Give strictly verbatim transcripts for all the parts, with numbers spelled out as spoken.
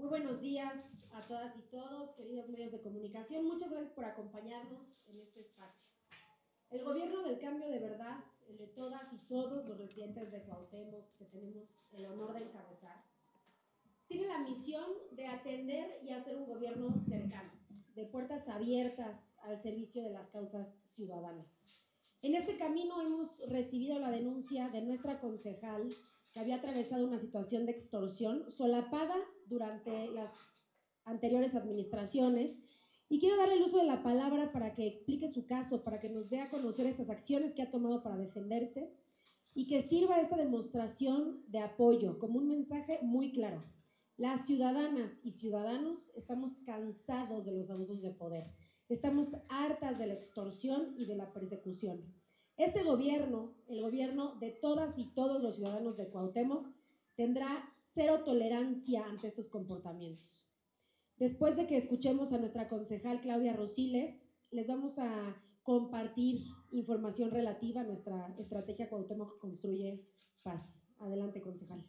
Muy buenos días a todas y todos, queridos medios de comunicación. Muchas gracias por acompañarnos en este espacio. El gobierno del cambio de verdad, el de todas y todos los residentes de Cuauhtémoc, que tenemos el honor de encabezar, tiene la misión de atender y hacer un gobierno cercano, de puertas abiertas al servicio de las causas ciudadanas. En este camino hemos recibido la denuncia de nuestra concejal que había atravesado una situación de extorsión solapada durante las anteriores administraciones, y quiero darle el uso de la palabra para que explique su caso, para que nos dé a conocer estas acciones que ha tomado para defenderse y que sirva esta demostración de apoyo como un mensaje muy claro. Las ciudadanas y ciudadanos estamos cansados de los abusos de poder, estamos hartas de la extorsión y de la persecución. Este gobierno, el gobierno de todas y todos los ciudadanos de Cuauhtémoc, tendrá cero tolerancia ante estos comportamientos. Después de que escuchemos a nuestra concejal Claudia Rosiles, les vamos a compartir información relativa a nuestra estrategia Cuauhtémoc Construye Paz. Adelante, concejal.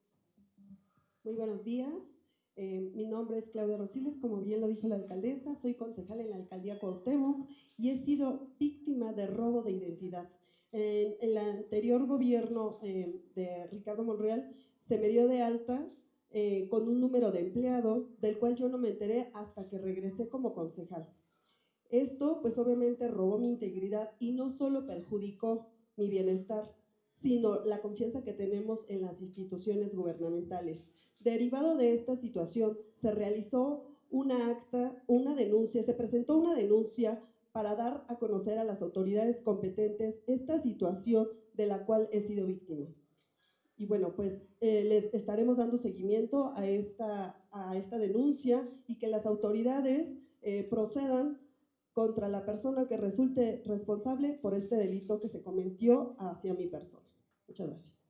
Muy buenos días. Eh, mi nombre es Claudia Rosiles, como bien lo dijo la alcaldesa, soy concejal en la alcaldía Cuauhtémoc y he sido víctima de robo de identidad. En el anterior gobierno eh, de Ricardo Monreal se me dio de alta eh, con un número de empleado del cual yo no me enteré hasta que regresé como concejal. Esto pues obviamente robó mi integridad y no solo perjudicó mi bienestar, sino la confianza que tenemos en las instituciones gubernamentales. Derivado de esta situación, se realizó una acta, una denuncia, se presentó una denuncia para dar a conocer a las autoridades competentes esta situación de la cual he sido víctima. Y bueno, pues eh, les estaremos dando seguimiento a esta, a esta denuncia y que las autoridades eh, procedan contra la persona que resulte responsable por este delito que se cometió hacia mi persona. Muchas gracias.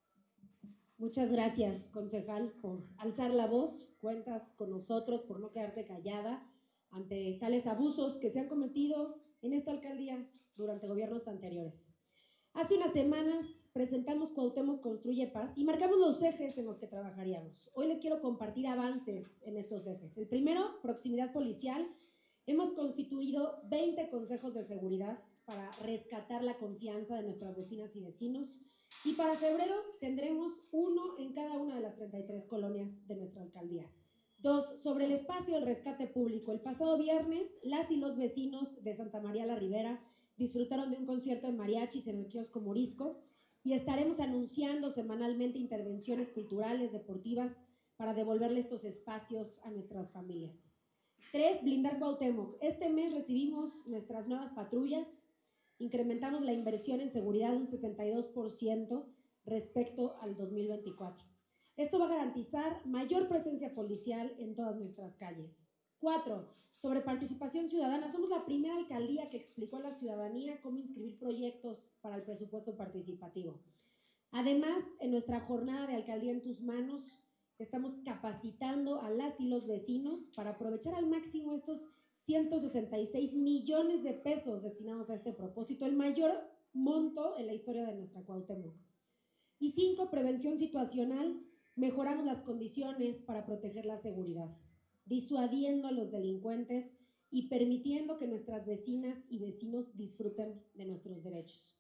Muchas gracias, concejal, por alzar la voz. Cuentas con nosotros por no quedarte callada ante tales abusos que se han cometido en esta alcaldía durante gobiernos anteriores. Hace unas semanas presentamos Cuauhtémoc Construye Paz y marcamos los ejes en los que trabajaríamos. Hoy les quiero compartir avances en estos ejes. El primero, proximidad policial. Hemos constituido veinte consejos de seguridad para rescatar la confianza de nuestras vecinas y vecinos, y para febrero tendremos uno en cada una de las treinta y tres colonias de nuestra alcaldía. Dos, sobre el espacio del rescate público. El pasado viernes, las y los vecinos de Santa María la Ribera disfrutaron de un concierto de mariachis en el kiosco Morisco y estaremos anunciando semanalmente intervenciones culturales, deportivas, para devolverle estos espacios a nuestras familias. Tres, blindar Cuauhtémoc. Este mes recibimos nuestras nuevas patrullas, incrementamos la inversión en seguridad un sesenta y dos por ciento respecto al dos mil veinticuatro. Esto va a garantizar mayor presencia policial en todas nuestras calles. Cuatro, sobre participación ciudadana. Somos la primera alcaldía que explicó a la ciudadanía cómo inscribir proyectos para el presupuesto participativo. Además, en nuestra jornada de Alcaldía en tus Manos, estamos capacitando a las y los vecinos para aprovechar al máximo estos ciento sesenta y seis millones de pesos destinados a este propósito, el mayor monto en la historia de nuestra Cuauhtémoc. Y cinco, prevención situacional. Mejoramos las condiciones para proteger la seguridad, disuadiendo a los delincuentes y permitiendo que nuestras vecinas y vecinos disfruten de nuestros derechos.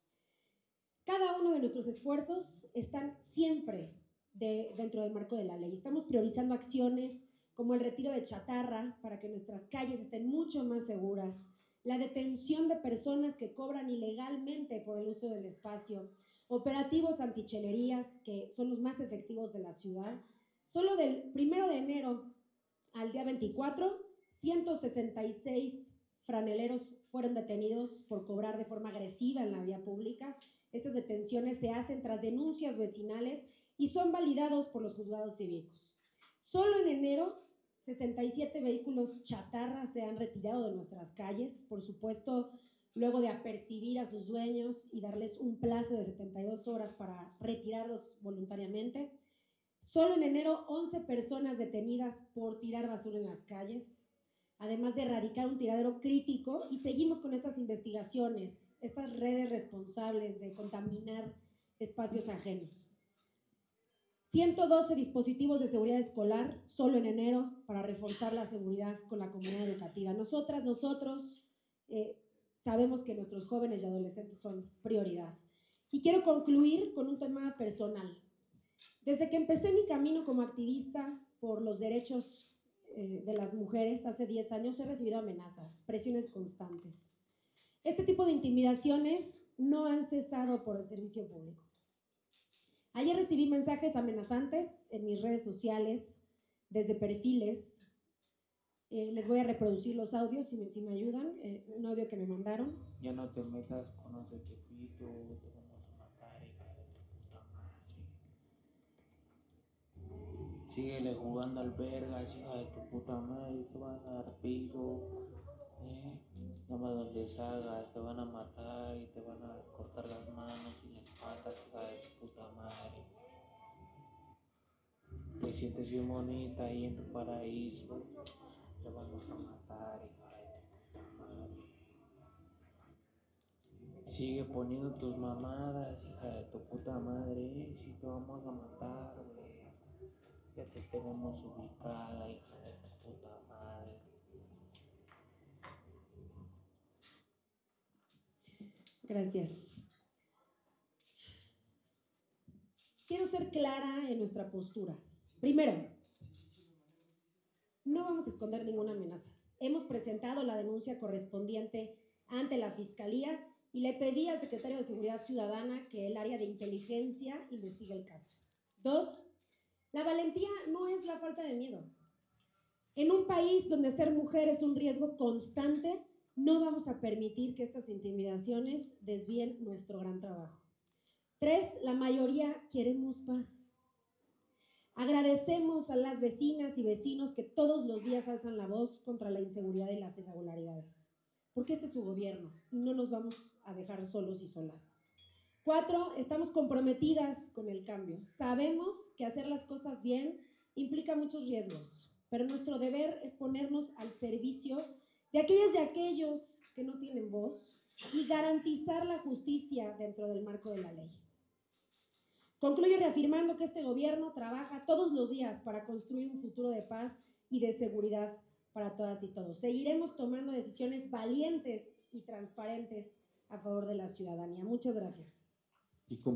Cada uno de nuestros esfuerzos están siempre de, dentro del marco de la ley. Estamos priorizando acciones como el retiro de chatarra para que nuestras calles estén mucho más seguras, la detención de personas que cobran ilegalmente por el uso del espacio, operativos antichelerías que son los más efectivos de la ciudad. Solo del primero de enero al día veinticuatro, ciento sesenta y seis franeleros fueron detenidos por cobrar de forma agresiva en la vía pública. Estas detenciones se hacen tras denuncias vecinales y son validados por los juzgados cívicos. Solo en enero, sesenta y siete vehículos chatarra se han retirado de nuestras calles, por supuesto, luego de apercibir a sus dueños y darles un plazo de setenta y dos horas para retirarlos voluntariamente. Solo en enero, once personas detenidas por tirar basura en las calles, además de erradicar un tiradero crítico, y seguimos con estas investigaciones, estas redes responsables de contaminar espacios ajenos. ciento doce dispositivos de seguridad escolar solo en enero para reforzar la seguridad con la comunidad educativa. Nosotras, nosotros eh, sabemos que nuestros jóvenes y adolescentes son prioridad. Y quiero concluir con un tema personal. Desde que empecé mi camino como activista por los derechos eh, de las mujeres hace diez años, he recibido amenazas, presiones constantes. Este tipo de intimidaciones no han cesado por el servicio público. Ayer recibí mensajes amenazantes en mis redes sociales, desde perfiles. Eh, les voy a reproducir los audios, si me, si me ayudan, eh, un audio que me mandaron. Ya no te metas con ese Tepito, te vamos a matar, hija de tu puta madre. Síguele jugando al vergas, hija de tu puta madre, te van a dar piso, eh. Nada más donde salgas, te van a matar y te van a cortar las manos y las patas, hija de tu puta madre. Te sientes bien bonita ahí en tu paraíso, te vamos a matar, hija de tu puta madre. Sigue poniendo tus mamadas, hija de tu puta madre, eh. Si te vamos a matar, güey. Ya te tenemos ubicada, hija de tu puta madre. Gracias. Quiero ser clara en nuestra postura. Primero, no vamos a esconder ninguna amenaza. Hemos presentado la denuncia correspondiente ante la Fiscalía y le pedí al secretario de Seguridad Ciudadana que el área de inteligencia investigue el caso. Dos, la valentía no es la falta de miedo. En un país donde ser mujer es un riesgo constante, no vamos a permitir que estas intimidaciones desvíen nuestro gran trabajo. Tres, la mayoría queremos paz. Agradecemos a las vecinas y vecinos que todos los días alzan la voz contra la inseguridad y las irregularidades, porque este es su gobierno y no nos vamos a dejar solos y solas. Cuatro, estamos comprometidas con el cambio. Sabemos que hacer las cosas bien implica muchos riesgos, pero nuestro deber es ponernos al servicio de aquellas y aquellos que no tienen voz y garantizar la justicia dentro del marco de la ley. Concluyo reafirmando que este gobierno trabaja todos los días para construir un futuro de paz y de seguridad para todas y todos. Seguiremos tomando decisiones valientes y transparentes a favor de la ciudadanía. Muchas gracias. Y